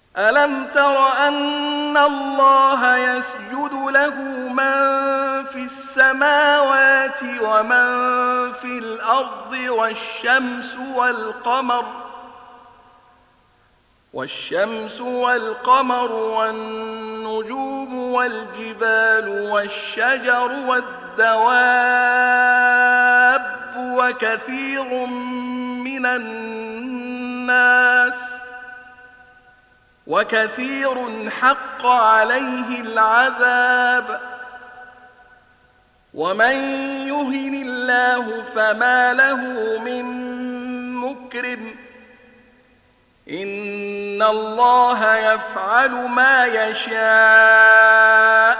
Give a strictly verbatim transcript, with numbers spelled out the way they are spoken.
ألم تر أن الله يسجد له من في السماوات ومن في الأرض والشمس والقمر والشمس والقمر والنجوم والجبال والشجر والدواب وكثير من الناس وكثير حق عليه العذاب ومن يهن الله فما له من مكرم إن الله يفعل ما يشاء